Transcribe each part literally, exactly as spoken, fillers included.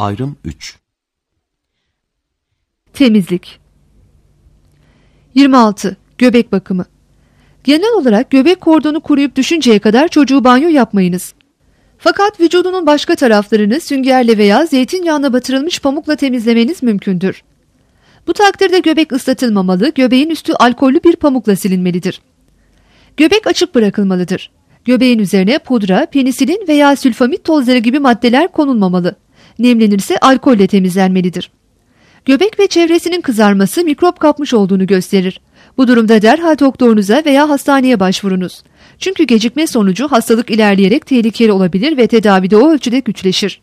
Ayrım üç. Temizlik. yirmi altı. Göbek bakımı. Genel olarak göbek kordonu kuruyup düşünceye kadar çocuğu banyo yapmayınız. Fakat vücudunun başka taraflarını süngerle veya zeytinyağına batırılmış pamukla temizlemeniz mümkündür. Bu takdirde göbek ıslatılmamalı, göbeğin üstü alkollü bir pamukla silinmelidir. Göbek açık bırakılmalıdır. Göbeğin üzerine pudra, penisilin veya sülfamit tozları gibi maddeler konulmamalı. Nemlenirse alkolle temizlenmelidir. Göbek ve çevresinin kızarması mikrop kapmış olduğunu gösterir. Bu durumda derhal doktorunuza veya hastaneye başvurunuz. Çünkü gecikme sonucu hastalık ilerleyerek tehlikeli olabilir ve tedavide o ölçüde güçleşir.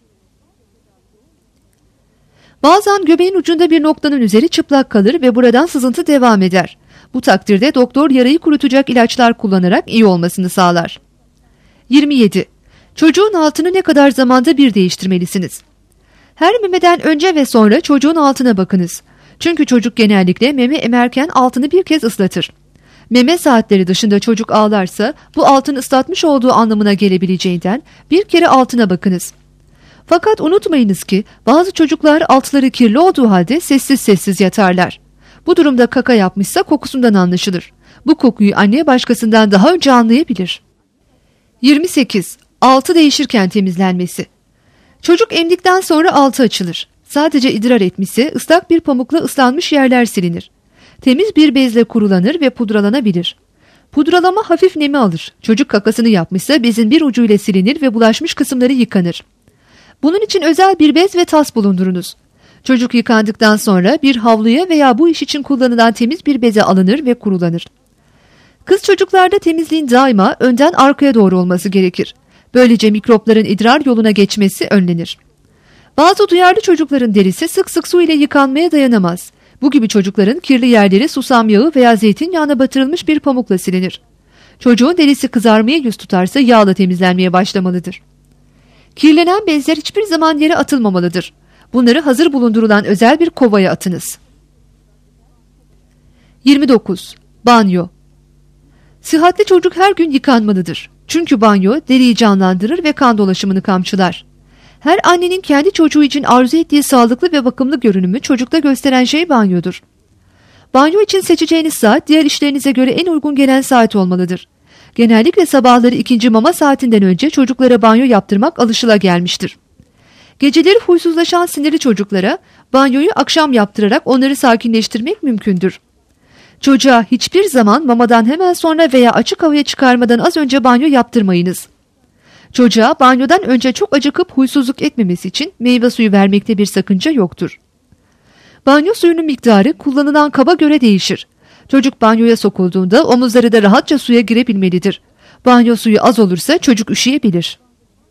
Bazen göbeğin ucunda bir noktanın üzeri çıplak kalır ve buradan sızıntı devam eder. Bu takdirde doktor yarayı kurutacak ilaçlar kullanarak iyi olmasını sağlar. yirmi yedi. Çocuğun altını ne kadar zamanda bir değiştirmelisiniz? Her memeden önce ve sonra çocuğun altına bakınız. Çünkü çocuk genellikle meme emerken altını bir kez ıslatır. Meme saatleri dışında çocuk ağlarsa bu altın ıslatmış olduğu anlamına gelebileceğinden bir kere altına bakınız. Fakat unutmayınız ki bazı çocuklar altları kirli olduğu halde sessiz sessiz yatarlar. Bu durumda kaka yapmışsa kokusundan anlaşılır. Bu kokuyu anne başkasından daha önce anlayabilir. yirmi sekiz. Altı değişirken temizlenmesi. Çocuk emdikten sonra altı açılır. Sadece idrar etmişse ıslak bir pamukla ıslanmış yerler silinir. Temiz bir bezle kurulanır ve pudralanabilir. Pudralama hafif nemi alır. Çocuk kakasını yapmışsa bezin bir ucuyla silinir ve bulaşmış kısımları yıkanır. Bunun için özel bir bez ve tas bulundurunuz. Çocuk yıkandıktan sonra bir havluya veya bu iş için kullanılan temiz bir beze alınır ve kurulanır. Kız çocuklarda temizliğin daima önden arkaya doğru olması gerekir. Böylece mikropların idrar yoluna geçmesi önlenir. Bazı duyarlı çocukların derisi sık sık su ile yıkanmaya dayanamaz. Bu gibi çocukların kirli yerleri susam yağı veya zeytinyağına batırılmış bir pamukla silinir. Çocuğun derisi kızarmaya yüz tutarsa yağla temizlenmeye başlamalıdır. Kirlenen bezler hiçbir zaman yere atılmamalıdır. Bunları hazır bulundurulan özel bir kovaya atınız. yirmi dokuz. Banyo. Sıhhatli çocuk her gün yıkanmalıdır. Çünkü banyo deriyi canlandırır ve kan dolaşımını kamçılar. Her annenin kendi çocuğu için arzu ettiği sağlıklı ve bakımlı görünümü çocukta gösteren şey banyodur. Banyo için seçeceğiniz saat diğer işlerinize göre en uygun gelen saat olmalıdır. Genellikle sabahları ikinci mama saatinden önce çocuklara banyo yaptırmak alışılagelmiştir. Geceleri huysuzlaşan sinirli çocuklara banyoyu akşam yaptırarak onları sakinleştirmek mümkündür. Çocuğa hiçbir zaman mamadan hemen sonra veya açık havaya çıkarmadan az önce banyo yaptırmayınız. Çocuğa banyodan önce çok acıkıp huysuzluk etmemesi için meyve suyu vermekte bir sakınca yoktur. Banyo suyunun miktarı kullanılan kaba göre değişir. Çocuk banyoya sokulduğunda omuzları da rahatça suya girebilmelidir. Banyo suyu az olursa çocuk üşüyebilir.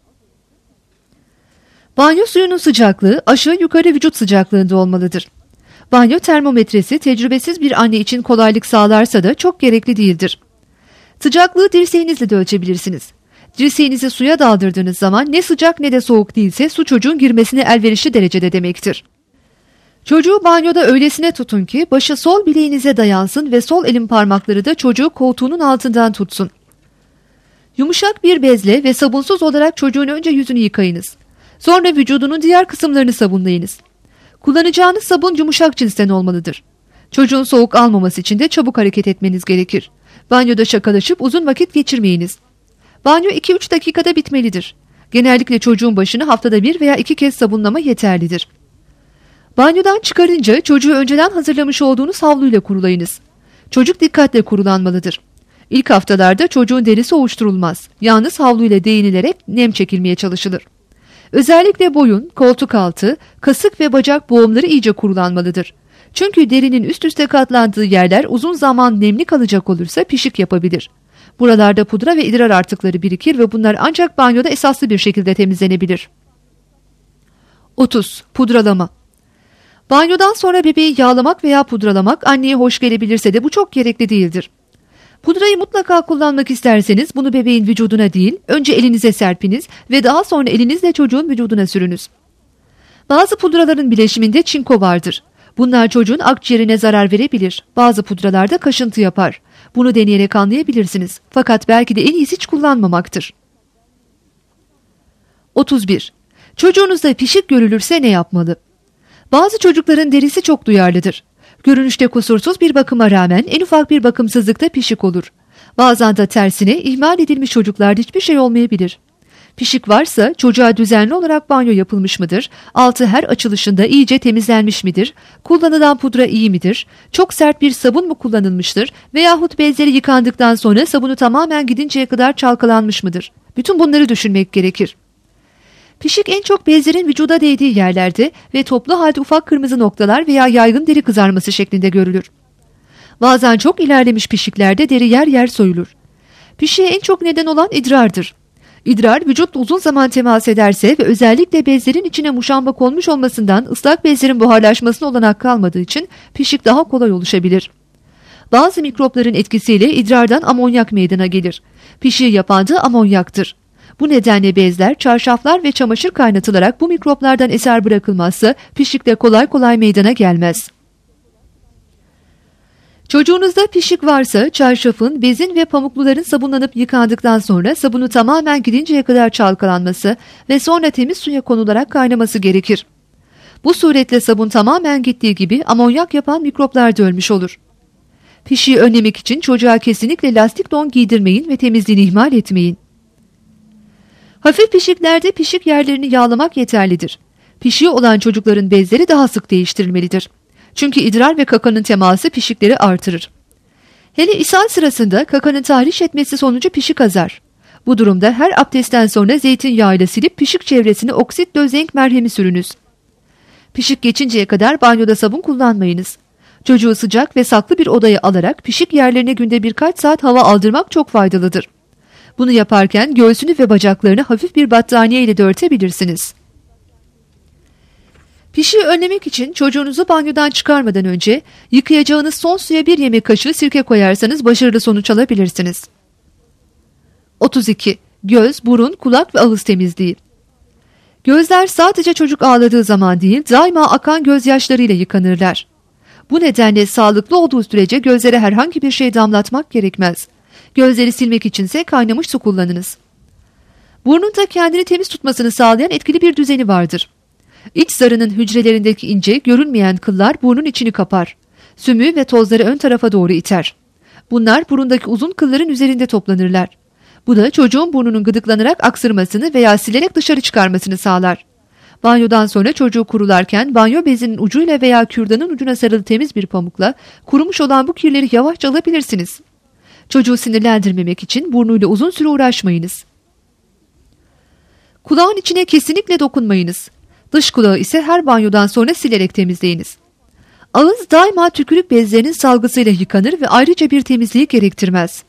Banyo suyunun sıcaklığı aşağı yukarı vücut sıcaklığında olmalıdır. Banyo termometresi tecrübesiz bir anne için kolaylık sağlarsa da çok gerekli değildir. Sıcaklığı dirseğinizle de ölçebilirsiniz. Dirseğinizi suya daldırdığınız zaman ne sıcak ne de soğuk değilse su çocuğun girmesine elverişli derecede demektir. Çocuğu banyoda öylesine tutun ki başı sol bileğinize dayansın ve sol elin parmakları da çocuğu koltuğunun altından tutsun. Yumuşak bir bezle ve sabunsuz olarak çocuğun önce yüzünü yıkayınız. Sonra vücudunun diğer kısımlarını sabunlayınız. Kullanacağınız sabun yumuşak cinsten olmalıdır. Çocuğun soğuk almaması için de çabuk hareket etmeniz gerekir. Banyoda şakalaşıp uzun vakit geçirmeyiniz. Banyo iki üç dakikada bitmelidir. Genellikle çocuğun başını haftada bir veya iki kez sabunlama yeterlidir. Banyodan çıkarınca çocuğu önceden hazırlamış olduğunuz havluyla kurulayınız. Çocuk dikkatle kurulanmalıdır. İlk haftalarda çocuğun derisi ovuşturulmaz. Yalnız havluyla değinilerek nem çekilmeye çalışılır. Özellikle boyun, koltuk altı, kasık ve bacak boğumları iyice kurulanmalıdır. Çünkü derinin üst üste katlandığı yerler uzun zaman nemli kalacak olursa pişik yapabilir. Buralarda pudra ve idrar artıkları birikir ve bunlar ancak banyoda esaslı bir şekilde temizlenebilir. otuz. Pudralama. Banyodan sonra bebeği yağlamak veya pudralamak anneye hoş gelebilirse de bu çok gerekli değildir. Pudrayı mutlaka kullanmak isterseniz bunu bebeğin vücuduna değil, önce elinize serpiniz ve daha sonra elinizle çocuğun vücuduna sürünüz. Bazı pudraların bileşiminde çinko vardır. Bunlar çocuğun akciğerine zarar verebilir. Bazı pudralarda kaşıntı yapar. Bunu deneyerek anlayabilirsiniz. Fakat belki de en iyisi hiç kullanmamaktır. otuz bir. Çocuğunuzda pişik görülürse ne yapmalı? Bazı çocukların derisi çok duyarlıdır. Görünüşte kusursuz bir bakıma rağmen en ufak bir bakımsızlıkta pişik olur. Bazen de tersine ihmal edilmiş çocuklarda hiçbir şey olmayabilir. Pişik varsa çocuğa düzenli olarak banyo yapılmış mıdır? Altı her açılışında iyice temizlenmiş midir? Kullanılan pudra iyi midir? Çok sert bir sabun mu kullanılmıştır? Veyahut bezleri yıkandıktan sonra sabunu tamamen gidinceye kadar çalkalanmış mıdır? Bütün bunları düşünmek gerekir. Pişik en çok bezlerin vücuda değdiği yerlerde ve toplu halde ufak kırmızı noktalar veya yaygın deri kızarması şeklinde görülür. Bazen çok ilerlemiş pişiklerde deri yer yer soyulur. Pişiğe en çok neden olan idrardır. İdrar vücutla uzun zaman temas ederse ve özellikle bezlerin içine muşamba konmuş olmasından ıslak bezlerin buharlaşmasına olanak kalmadığı için pişik daha kolay oluşabilir. Bazı mikropların etkisiyle idrardan amonyak meydana gelir. Pişiği yapan da amonyaktır. Bu nedenle bezler, çarşaflar ve çamaşır kaynatılarak bu mikroplardan eser bırakılmazsa pişik de kolay kolay meydana gelmez. Çocuğunuzda pişik varsa çarşafın, bezin ve pamukluların sabunlanıp yıkandıktan sonra sabunu tamamen gidinceye kadar çalkalanması ve sonra temiz suya konularak kaynaması gerekir. Bu suretle sabun tamamen gittiği gibi amonyak yapan mikroplar da ölmüş olur. Pişiği önlemek için çocuğa kesinlikle lastik don giydirmeyin ve temizliğini ihmal etmeyin. Hafif pişiklerde pişik yerlerini yağlamak yeterlidir. Pişiği olan çocukların bezleri daha sık değiştirilmelidir. Çünkü idrar ve kakanın teması pişikleri artırır. Hele ishal sırasında kakanın tahriş etmesi sonucu pişik azar. Bu durumda her abdestten sonra zeytinyağıyla silip pişik çevresine oksit dözenk merhemi sürünüz. Pişik geçinceye kadar banyoda sabun kullanmayınız. Çocuğu sıcak ve saklı bir odaya alarak pişik yerlerine günde birkaç saat hava aldırmak çok faydalıdır. Bunu yaparken göğsünü ve bacaklarını hafif bir battaniye ile de örtebilirsiniz. Pişiği önlemek için çocuğunuzu banyodan çıkarmadan önce yıkayacağınız son suya bir yemek kaşığı sirke koyarsanız başarılı sonuç alabilirsiniz. otuz iki. Göz, burun, kulak ve ağız temizliği. Gözler sadece çocuk ağladığı zaman değil, daima akan gözyaşlarıyla yıkanırlar. Bu nedenle sağlıklı olduğu sürece gözlere herhangi bir şey damlatmak gerekmez. Gözleri silmek içinse kaynamış su kullanınız. Burnun da kendini temiz tutmasını sağlayan etkili bir düzeni vardır. İç zarının hücrelerindeki ince, görünmeyen kıllar burnun içini kapar. Sümüğü ve tozları ön tarafa doğru iter. Bunlar burundaki uzun kılların üzerinde toplanırlar. Bu da çocuğun burnunun gıdıklanarak aksırmasını veya silerek dışarı çıkarmasını sağlar. Banyodan sonra çocuğu kurularken banyo bezinin ucuyla veya kürdanın ucuna sarılı temiz bir pamukla kurumuş olan bu kirleri yavaşça alabilirsiniz. Çocuğu sinirlendirmemek için burnuyla uzun süre uğraşmayınız. Kulağın içine kesinlikle dokunmayınız. Dış kulağı ise her banyodan sonra silerek temizleyiniz. Ağız daima tükürük bezlerinin salgısıyla yıkanır ve ayrıca bir temizliği gerektirmez.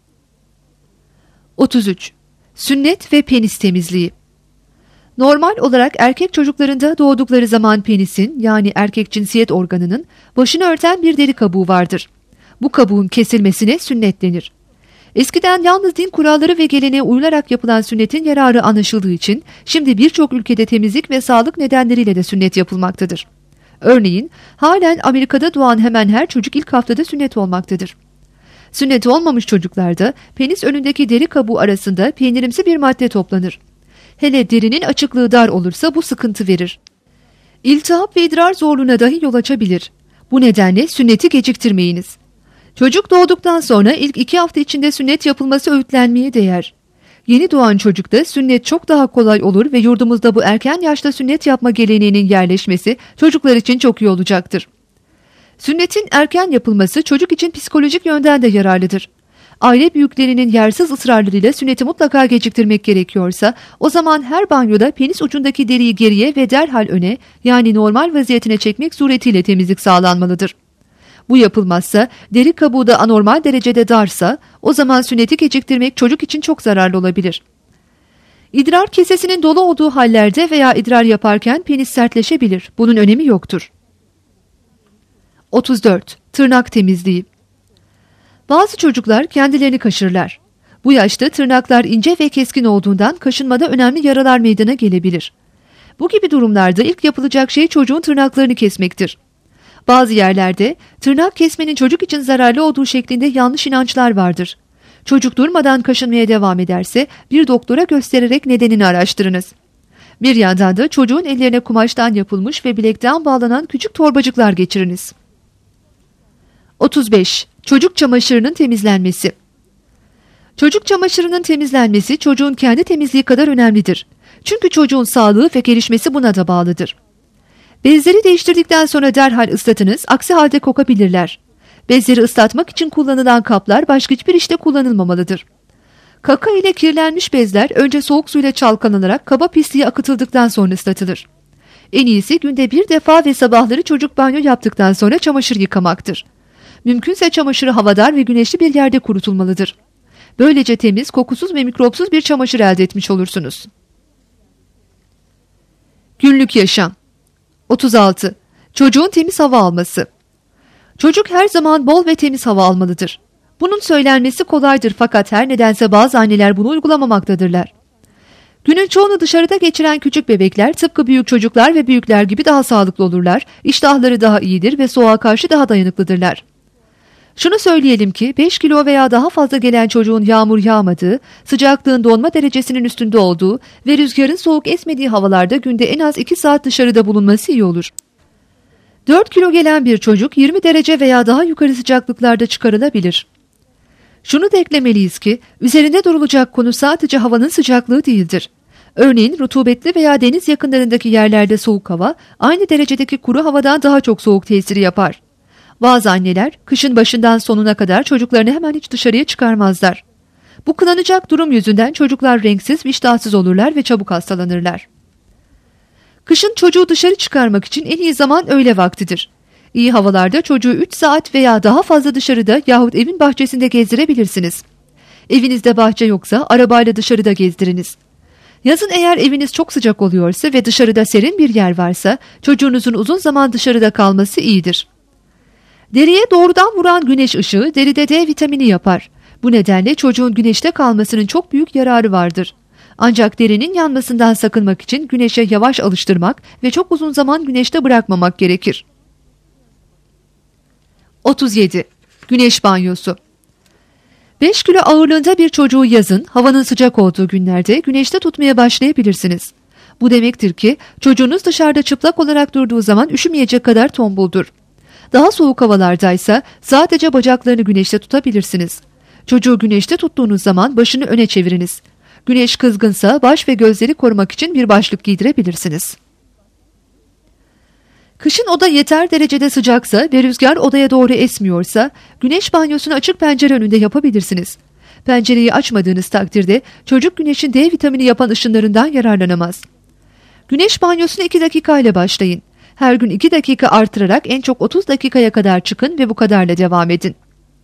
otuz üç. Sünnet ve penis temizliği. Normal olarak erkek çocuklarında doğdukları zaman penisin, yani erkek cinsiyet organının başını örten bir deri kabuğu vardır. Bu kabuğun kesilmesine sünnet denir. Eskiden yalnız din kuralları ve geleneğe uyularak yapılan sünnetin yararı anlaşıldığı için şimdi birçok ülkede temizlik ve sağlık nedenleriyle de sünnet yapılmaktadır. Örneğin halen Amerika'da doğan hemen her çocuk ilk haftada sünnet olmaktadır. Sünnet olmamış çocuklarda penis önündeki deri kabuğu arasında peynirimsi bir madde toplanır. Hele derinin açıklığı dar olursa bu sıkıntı verir. İltihap ve idrar zorluğuna dahi yol açabilir. Bu nedenle sünneti geciktirmeyiniz. Çocuk doğduktan sonra ilk iki hafta içinde sünnet yapılması öğütlenmeye değer. Yeni doğan çocukta sünnet çok daha kolay olur ve yurdumuzda bu erken yaşta sünnet yapma geleneğinin yerleşmesi çocuklar için çok iyi olacaktır. Sünnetin erken yapılması çocuk için psikolojik yönden de yararlıdır. Aile büyüklerinin yersiz ısrarlarıyla sünneti mutlaka geciktirmek gerekiyorsa o zaman her banyoda penis ucundaki deriyi geriye ve derhal öne, yani normal vaziyetine çekmek suretiyle temizlik sağlanmalıdır. Bu yapılmazsa, deri kabuğu da anormal derecede darsa o zaman sünneti geciktirmek çocuk için çok zararlı olabilir. İdrar kesesinin dolu olduğu hallerde veya idrar yaparken penis sertleşebilir. Bunun önemi yoktur. otuz dört. Tırnak temizliği. Bazı çocuklar kendilerini kaşırlar. Bu yaşta tırnaklar ince ve keskin olduğundan kaşınmada önemli yaralar meydana gelebilir. Bu gibi durumlarda ilk yapılacak şey çocuğun tırnaklarını kesmektir. Bazı yerlerde tırnak kesmenin çocuk için zararlı olduğu şeklinde yanlış inançlar vardır. Çocuk durmadan kaşınmaya devam ederse bir doktora göstererek nedenini araştırınız. Bir yandan da çocuğun ellerine kumaştan yapılmış ve bilekten bağlanan küçük torbacıklar geçiriniz. otuz beş. Çocuk çamaşırının temizlenmesi. Çocuk çamaşırının temizlenmesi çocuğun kendi temizliği kadar önemlidir. Çünkü çocuğun sağlığı ve gelişmesi buna da bağlıdır. Bezleri değiştirdikten sonra derhal ıslatınız, aksi halde kokabilirler. Bezleri ıslatmak için kullanılan kaplar başka hiçbir işte kullanılmamalıdır. Kaka ile kirlenmiş bezler önce soğuk suyla çalkalanarak kaba pisliği akıtıldıktan sonra ıslatılır. En iyisi günde bir defa ve sabahları çocuk banyo yaptıktan sonra çamaşır yıkamaktır. Mümkünse çamaşırı havadar ve güneşli bir yerde kurutulmalıdır. Böylece temiz, kokusuz ve mikropsuz bir çamaşır elde etmiş olursunuz. Günlük yaşam. otuz altı. Çocuğun temiz hava alması. Çocuk her zaman bol ve temiz hava almalıdır. Bunun söylenmesi kolaydır fakat her nedense bazı anneler bunu uygulamaktadırlar. Günün çoğunu dışarıda geçiren küçük bebekler tıpkı büyük çocuklar ve büyükler gibi daha sağlıklı olurlar, iştahları daha iyidir ve soğuğa karşı daha dayanıklıdırlar. Şunu söyleyelim ki beş kilo veya daha fazla gelen çocuğun yağmur yağmadığı, sıcaklığın donma derecesinin üstünde olduğu ve rüzgarın soğuk esmediği havalarda günde en az iki saat dışarıda bulunması iyi olur. dört kilo gelen bir çocuk yirmi derece veya daha yukarı sıcaklıklarda çıkarılabilir. Şunu da eklemeliyiz ki üzerinde durulacak konu sadece havanın sıcaklığı değildir. Örneğin rutubetli veya deniz yakınlarındaki yerlerde soğuk hava aynı derecedeki kuru havadan daha çok soğuk tesiri yapar. Bazı anneler kışın başından sonuna kadar çocuklarını hemen hiç dışarıya çıkarmazlar. Bu kınanacak durum yüzünden çocuklar renksiz, iştahsız olurlar ve çabuk hastalanırlar. Kışın çocuğu dışarı çıkarmak için en iyi zaman öğle vaktidir. İyi havalarda çocuğu üç saat veya daha fazla dışarıda yahut evin bahçesinde gezdirebilirsiniz. Evinizde bahçe yoksa arabayla dışarıda gezdiriniz. Yazın eğer eviniz çok sıcak oluyorsa ve dışarıda serin bir yer varsa çocuğunuzun uzun zaman dışarıda kalması iyidir. Deriye doğrudan vuran güneş ışığı deride D vitamini yapar. Bu nedenle çocuğun güneşte kalmasının çok büyük yararı vardır. Ancak derinin yanmasından sakınmak için güneşe yavaş alıştırmak ve çok uzun zaman güneşte bırakmamak gerekir. otuz yedi. Güneş banyosu. beş kilo ağırlığında bir çocuğu yazın, havanın sıcak olduğu günlerde güneşte tutmaya başlayabilirsiniz. Bu demektir ki çocuğunuz dışarıda çıplak olarak durduğu zaman üşümeyecek kadar tombuldur. Daha soğuk havalardaysa sadece bacaklarını güneşte tutabilirsiniz. Çocuğu güneşte tuttuğunuz zaman başını öne çeviriniz. Güneş kızgınsa baş ve gözleri korumak için bir başlık giydirebilirsiniz. Kışın oda yeter derecede sıcaksa ve rüzgar odaya doğru esmiyorsa güneş banyosunu açık pencere önünde yapabilirsiniz. Pencereyi açmadığınız takdirde çocuk güneşin D vitamini yapan ışınlarından yararlanamaz. Güneş banyosuna iki dakika ile başlayın. Her gün iki dakika artırarak en çok otuz dakikaya kadar çıkın ve bu kadarla devam edin.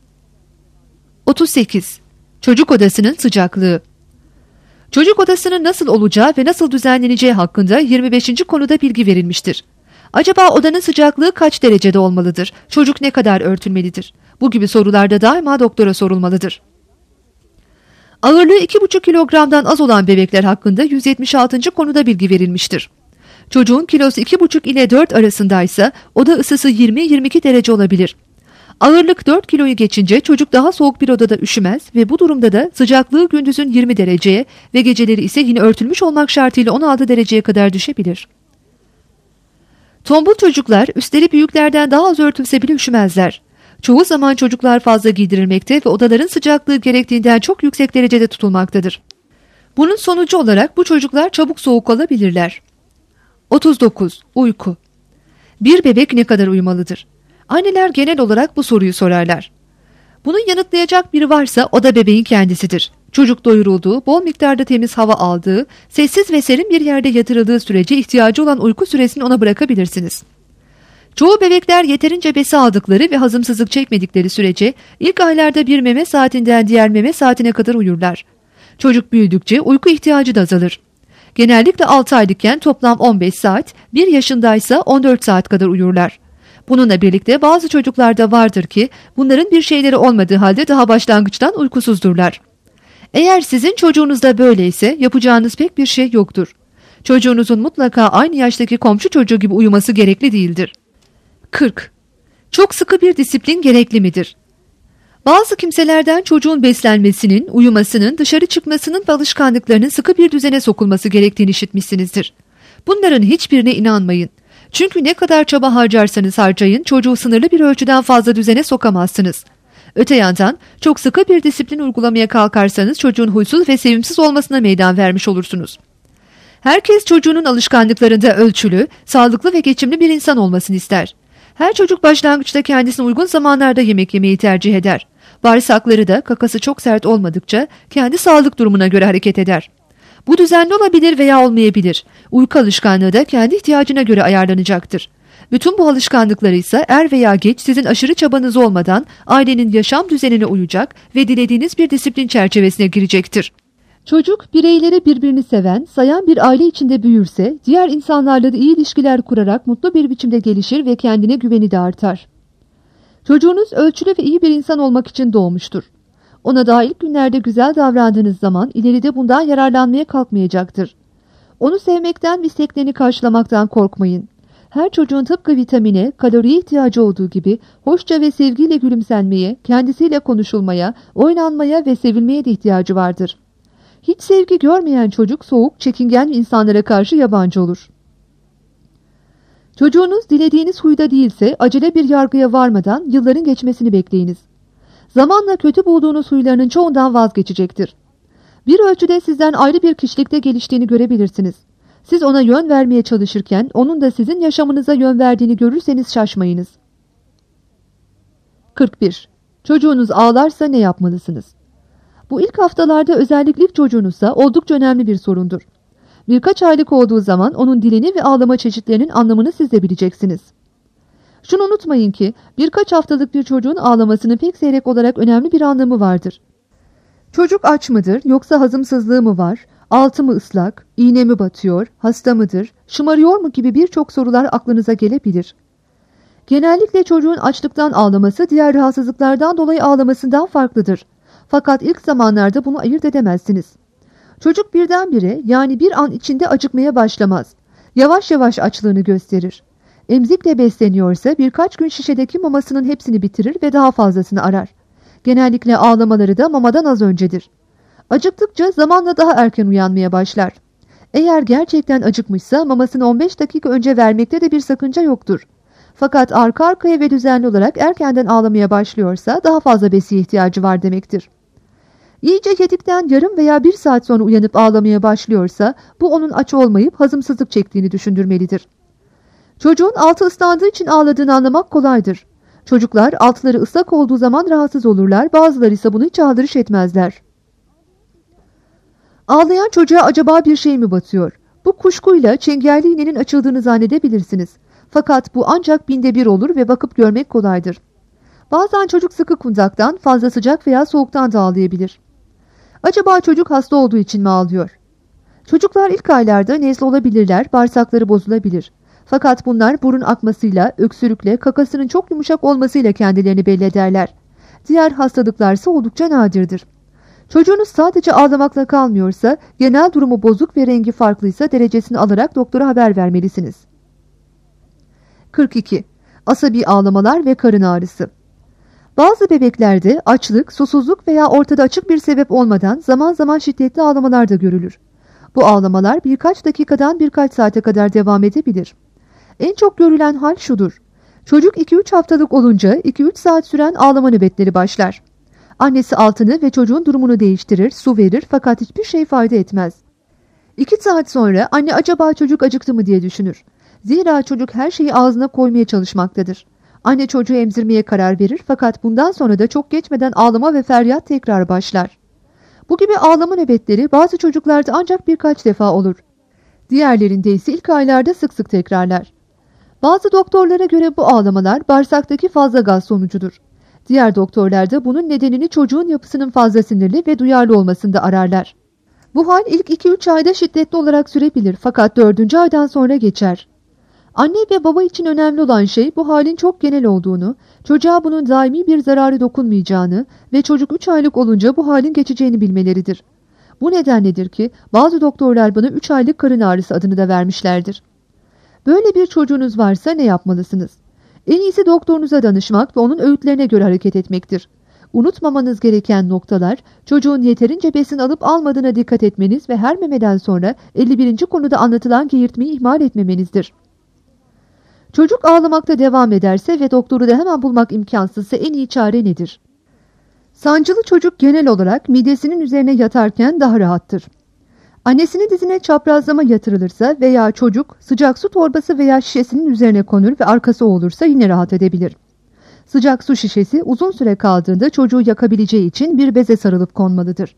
otuz sekiz. Çocuk odasının sıcaklığı. Çocuk odasının nasıl olacağı ve nasıl düzenleneceği hakkında yirmi beşinci konuda bilgi verilmiştir. Acaba odanın sıcaklığı kaç derecede olmalıdır? Çocuk ne kadar örtülmelidir? Bu gibi sorularda daima doktora sorulmalıdır. Ağırlığı iki buçuk kilogramdan az olan bebekler hakkında yüz yetmiş altıncı konuda bilgi verilmiştir. Çocuğun kilosu iki buçuk ile dört arasındaysa oda ısısı yirmi yirmi iki derece olabilir. Ağırlık dört kiloyu geçince çocuk daha soğuk bir odada üşümez ve bu durumda da sıcaklığı gündüzün yirmi dereceye ve geceleri ise yine örtülmüş olmak şartıyla on altı dereceye kadar düşebilir. Tombul çocuklar üstleri büyüklerden daha az örtülse bile üşümezler. Çoğu zaman çocuklar fazla giydirilmekte ve odaların sıcaklığı gerektiğinden çok yüksek derecede tutulmaktadır. Bunun sonucu olarak bu çocuklar çabuk soğuk alabilirler. otuz dokuz. Uyku. Bir bebek ne kadar uyumalıdır? Anneler genel olarak bu soruyu sorarlar. Bunu yanıtlayacak biri varsa o da bebeğin kendisidir. Çocuk doyurulduğu, bol miktarda temiz hava aldığı, sessiz ve serin bir yerde yatırıldığı sürece ihtiyacı olan uyku süresini ona bırakabilirsiniz. Çoğu bebekler yeterince besi aldıkları ve hazımsızlık çekmedikleri sürece ilk aylarda bir meme saatinden diğer meme saatine kadar uyurlar. Çocuk büyüdükçe uyku ihtiyacı da azalır. Genellikle altı aylıkken toplam on beş saat, bir yaşındaysa on dört saat kadar uyurlar. Bununla birlikte bazı çocuklarda vardır ki bunların bir şeyleri olmadığı halde daha başlangıçtan uykusuzdurlar. Eğer sizin çocuğunuzda böyleyse yapacağınız pek bir şey yoktur. Çocuğunuzun mutlaka aynı yaştaki komşu çocuğu gibi uyuması gerekli değildir. kırk. Çok sıkı bir disiplin gerekli midir? Bazı kimselerden çocuğun beslenmesinin, uyumasının, dışarı çıkmasının ve alışkanlıklarının sıkı bir düzene sokulması gerektiğini işitmişsinizdir. Bunların hiçbirine inanmayın. Çünkü ne kadar çaba harcarsanız harcayın, çocuğu sınırlı bir ölçüden fazla düzene sokamazsınız. Öte yandan çok sıkı bir disiplin uygulamaya kalkarsanız çocuğun huysuz ve sevimsiz olmasına meydan vermiş olursunuz. Herkes çocuğunun alışkanlıklarında ölçülü, sağlıklı ve geçimli bir insan olmasını ister. Her çocuk başlangıçta kendisine uygun zamanlarda yemek yemeyi tercih eder. Bağırsakları da kakası çok sert olmadıkça kendi sağlık durumuna göre hareket eder. Bu düzenli olabilir veya olmayabilir. Uyku alışkanlığı da kendi ihtiyacına göre ayarlanacaktır. Bütün bu alışkanlıkları ise er veya geç sizin aşırı çabanız olmadan ailenin yaşam düzenine uyacak ve dilediğiniz bir disiplin çerçevesine girecektir. Çocuk bireyleri birbirini seven, sayan bir aile içinde büyürse, diğer insanlarla da iyi ilişkiler kurarak mutlu bir biçimde gelişir ve kendine güveni de artar. Çocuğunuz ölçülü ve iyi bir insan olmak için doğmuştur. Ona daha ilk günlerde güzel davrandığınız zaman ileride bundan yararlanmaya kalkmayacaktır. Onu sevmekten ve isteklerini karşılamaktan korkmayın. Her çocuğun tıpkı vitamine, kaloriye ihtiyacı olduğu gibi hoşça ve sevgiyle gülümsenmeye, kendisiyle konuşulmaya, oynanmaya ve sevilmeye de ihtiyacı vardır. Hiç sevgi görmeyen çocuk soğuk, çekingen insanlara karşı yabancı olur. Çocuğunuz dilediğiniz huyda değilse acele bir yargıya varmadan yılların geçmesini bekleyiniz. Zamanla kötü bulduğunuz huylarının çoğundan vazgeçecektir. Bir ölçüde sizden ayrı bir kişilikte geliştiğini görebilirsiniz. Siz ona yön vermeye çalışırken onun da sizin yaşamınıza yön verdiğini görürseniz şaşmayınız. kırk bir. Çocuğunuz ağlarsa ne yapmalısınız? Bu ilk haftalarda özellikle ilk çocuğunuzsa oldukça önemli bir sorundur. Birkaç aylık olduğu zaman onun dilini ve ağlama çeşitlerinin anlamını siz de bileceksiniz. Şunu unutmayın ki birkaç haftalık bir çocuğun ağlamasının pek seyrek olarak önemli bir anlamı vardır. Çocuk aç mıdır yoksa hazımsızlığı mı var, altı mı ıslak, iğne mi batıyor, hasta mıdır, şımarıyor mu gibi birçok sorular aklınıza gelebilir. Genellikle çocuğun açlıktan ağlaması diğer rahatsızlıklardan dolayı ağlamasından farklıdır. Fakat ilk zamanlarda bunu ayırt edemezsiniz. Çocuk birdenbire yani bir an içinde acıkmaya başlamaz. Yavaş yavaş açlığını gösterir. Emzikle besleniyorsa birkaç gün şişedeki mamasının hepsini bitirir ve daha fazlasını arar. Genellikle ağlamaları da mamadan az öncedir. Acıktıkça zamanla daha erken uyanmaya başlar. Eğer gerçekten acıkmışsa mamasını on beş dakika önce vermekte de bir sakınca yoktur. Fakat arka arkaya ve düzenli olarak erkenden ağlamaya başlıyorsa daha fazla besiye ihtiyacı var demektir. İyice yedikten yarım veya bir saat sonra uyanıp ağlamaya başlıyorsa bu onun aç olmayıp hazımsızlık çektiğini düşündürmelidir. Çocuğun altı ıslandığı için ağladığını anlamak kolaydır. Çocuklar altları ıslak olduğu zaman rahatsız olurlar, bazıları ise bunu hiç aldırış etmezler. Ağlayan çocuğa acaba bir şey mi batıyor? Bu kuşkuyla çengelli iğnenin açıldığını zannedebilirsiniz. Fakat bu ancak binde bir olur ve bakıp görmek kolaydır. Bazen çocuk sıkı kundaktan, fazla sıcak veya soğuktan da ağlayabilir. Acaba çocuk hasta olduğu için mi ağlıyor? Çocuklar ilk aylarda nezle olabilirler, bağırsakları bozulabilir. Fakat bunlar burun akmasıyla, öksürükle, kakasının çok yumuşak olmasıyla kendilerini belli ederler. Diğer hastalıklarsa oldukça nadirdir. Çocuğunuz sadece ağlamakla kalmıyorsa, genel durumu bozuk ve rengi farklıysa derecesini alarak doktora haber vermelisiniz. kırk iki. Asabi ağlamalar ve karın ağrısı. Bazı bebeklerde açlık, susuzluk veya ortada açık bir sebep olmadan zaman zaman şiddetli ağlamalar da görülür. Bu ağlamalar birkaç dakikadan birkaç saate kadar devam edebilir. En çok görülen hal şudur. Çocuk iki üç haftalık olunca iki üç saat süren ağlama nöbetleri başlar. Annesi altını ve çocuğun durumunu değiştirir, su verir fakat hiçbir şey fayda etmez. iki saat sonra anne acaba çocuk acıktı mı diye düşünür. Zira çocuk her şeyi ağzına koymaya çalışmaktadır. Anne çocuğu emzirmeye karar verir fakat bundan sonra da çok geçmeden ağlama ve feryat tekrar başlar. Bu gibi ağlama nöbetleri bazı çocuklarda ancak birkaç defa olur. Diğerlerinde ise ilk aylarda sık sık tekrarlar. Bazı doktorlara göre bu ağlamalar bağırsaktaki fazla gaz sonucudur. Diğer doktorlar da bunun nedenini çocuğun yapısının fazla sinirli ve duyarlı olmasında ararlar. Bu hal ilk iki üç ayda şiddetli olarak sürebilir fakat dördüncü aydan sonra geçer. Anne ve baba için önemli olan şey bu halin çok genel olduğunu, çocuğa bunun daimi bir zararı dokunmayacağını ve çocuk üç aylık olunca bu halin geçeceğini bilmeleridir. Bu nedenledir ki bazı doktorlar buna üç aylık karın ağrısı adını da vermişlerdir. Böyle bir çocuğunuz varsa ne yapmalısınız? En iyisi doktorunuza danışmak ve onun öğütlerine göre hareket etmektir. Unutmamanız gereken noktalar, çocuğun yeterince besin alıp almadığına dikkat etmeniz ve her memeden sonra elli birinci konuda anlatılan geğirtmeyi ihmal etmemenizdir. Çocuk ağlamakta devam ederse ve doktoru da hemen bulmak imkansızsa en iyi çare nedir? Sancılı çocuk genel olarak midesinin üzerine yatarken daha rahattır. Annesinin dizine çaprazlama yatırılırsa veya çocuk sıcak su torbası veya şişesinin üzerine konur ve arkası olursa yine rahat edebilir. Sıcak su şişesi uzun süre kaldığında çocuğu yakabileceği için bir beze sarılıp konmalıdır.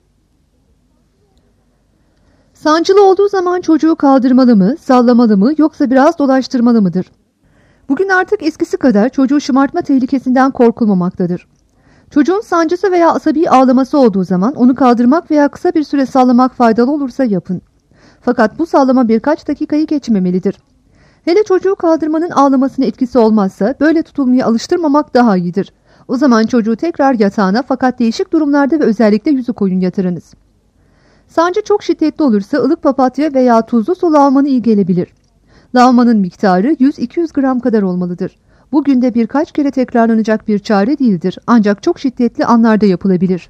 Sancılı olduğu zaman çocuğu kaldırmalı mı, sallamalı mı yoksa biraz dolaştırmalı mıdır? Bugün artık eskisi kadar çocuğu şımartma tehlikesinden korkulmamaktadır. Çocuğun sancısı veya asabi ağlaması olduğu zaman onu kaldırmak veya kısa bir süre sallamak faydalı olursa yapın. Fakat bu sallama birkaç dakikayı geçmemelidir. Hele çocuğu kaldırmanın ağlamasına etkisi olmazsa böyle tutulmaya alıştırmamak daha iyidir. O zaman çocuğu tekrar yatağına fakat değişik durumlarda ve özellikle yüzü koyun yatırınız. Sancı çok şiddetli olursa ılık papatya veya tuzlu su lavmanı iyi gelebilir. Lavmanın miktarı yüz iki yüz gram kadar olmalıdır. Bu günde birkaç kere tekrarlanacak bir çare değildir ancak çok şiddetli anlarda yapılabilir.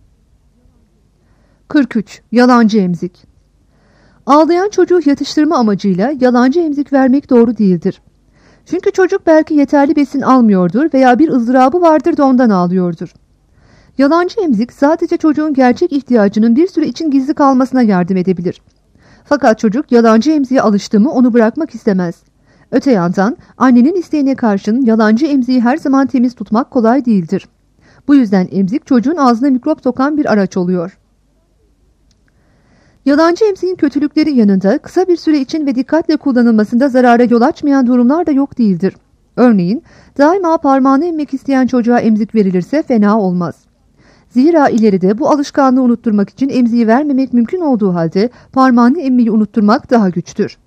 kırk üç. Yalancı emzik. Ağlayan çocuğu yatıştırma amacıyla yalancı emzik vermek doğru değildir. Çünkü çocuk belki yeterli besin almıyordur veya bir ızdırabı vardır da ondan ağlıyordur. Yalancı emzik sadece çocuğun gerçek ihtiyacının bir süre için gizli kalmasına yardım edebilir. Fakat çocuk yalancı emziğe alıştı mı onu bırakmak istemez. Öte yandan annenin isteğine karşın yalancı emziği her zaman temiz tutmak kolay değildir. Bu yüzden emzik çocuğun ağzına mikrop sokan bir araç oluyor. Yalancı emziğin kötülükleri yanında kısa bir süre için ve dikkatle kullanılmasında zarara yol açmayan durumlar da yok değildir. Örneğin daima parmağını emmek isteyen çocuğa emzik verilirse fena olmaz. Zira ileride bu alışkanlığı unutturmak için emziği vermemek mümkün olduğu halde parmağını emmeyi unutturmak daha güçtür.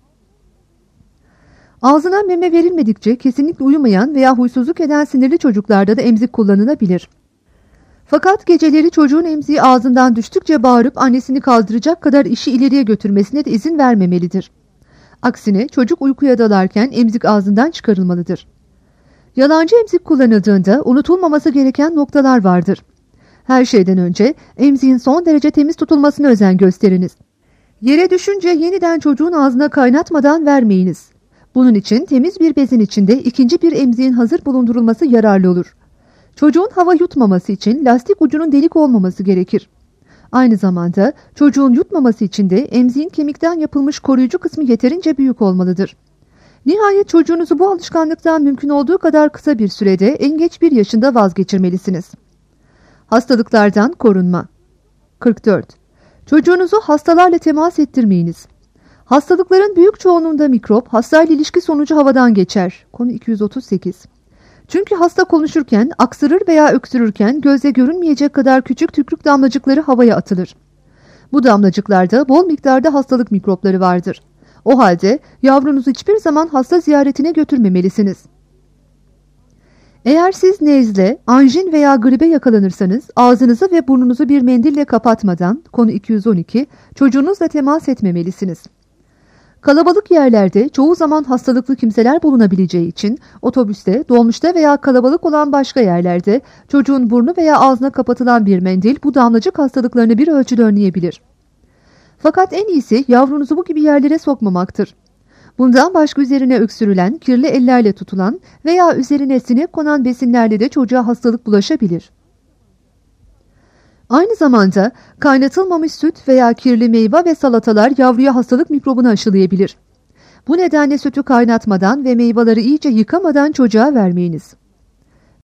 Ağzına meme verilmedikçe kesinlikle uyumayan veya huysuzluk eden sinirli çocuklarda da emzik kullanılabilir. Fakat geceleri çocuğun emziği ağzından düştükçe bağırıp annesini kaldıracak kadar işi ileriye götürmesine de izin vermemelidir. Aksine çocuk uykuya dalarken emzik ağzından çıkarılmalıdır. Yalancı emzik kullanıldığında unutulmaması gereken noktalar vardır. Her şeyden önce emziğin son derece temiz tutulmasına özen gösteriniz. Yere düşünce yeniden çocuğun ağzına kaynatmadan vermeyiniz. Bunun için temiz bir bezin içinde ikinci bir emziğin hazır bulundurulması yararlı olur. Çocuğun hava yutmaması için lastik ucunun delik olmaması gerekir. Aynı zamanda çocuğun yutmaması için de emziğin kemikten yapılmış koruyucu kısmı yeterince büyük olmalıdır. Nihayet çocuğunuzu bu alışkanlıktan mümkün olduğu kadar kısa bir sürede en geç bir yaşında vazgeçirmelisiniz. Hastalıklardan korunma. kırk dört. Çocuğunuzu hastalarla temas ettirmeyiniz. Hastalıkların büyük çoğunluğunda mikrop, hastayla ilişki sonucu havadan geçer. Konu iki yüz otuz sekiz. Çünkü hasta konuşurken, aksırır veya öksürürken gözle görünmeyecek kadar küçük tükürük damlacıkları havaya atılır. Bu damlacıklarda bol miktarda hastalık mikropları vardır. O halde yavrunuzu hiçbir zaman hasta ziyaretine götürmemelisiniz. Eğer siz nezle, anjin veya gribe yakalanırsanız ağzınızı ve burnunuzu bir mendille kapatmadan, konu iki yüz on iki, çocuğunuzla temas etmemelisiniz. Kalabalık yerlerde çoğu zaman hastalıklı kimseler bulunabileceği için otobüste, dolmuşta veya kalabalık olan başka yerlerde çocuğun burnu veya ağzına kapatılan bir mendil bu damlacık hastalıklarını bir ölçüde önleyebilir. Fakat en iyisi yavrunuzu bu gibi yerlere sokmamaktır. Bundan başka üzerine öksürülen, kirli ellerle tutulan veya üzerine sinek konan besinlerle de çocuğa hastalık bulaşabilir. Aynı zamanda kaynatılmamış süt veya kirli meyve ve salatalar yavruya hastalık mikrobunu aşılayabilir. Bu nedenle sütü kaynatmadan ve meyveleri iyice yıkamadan çocuğa vermeyiniz.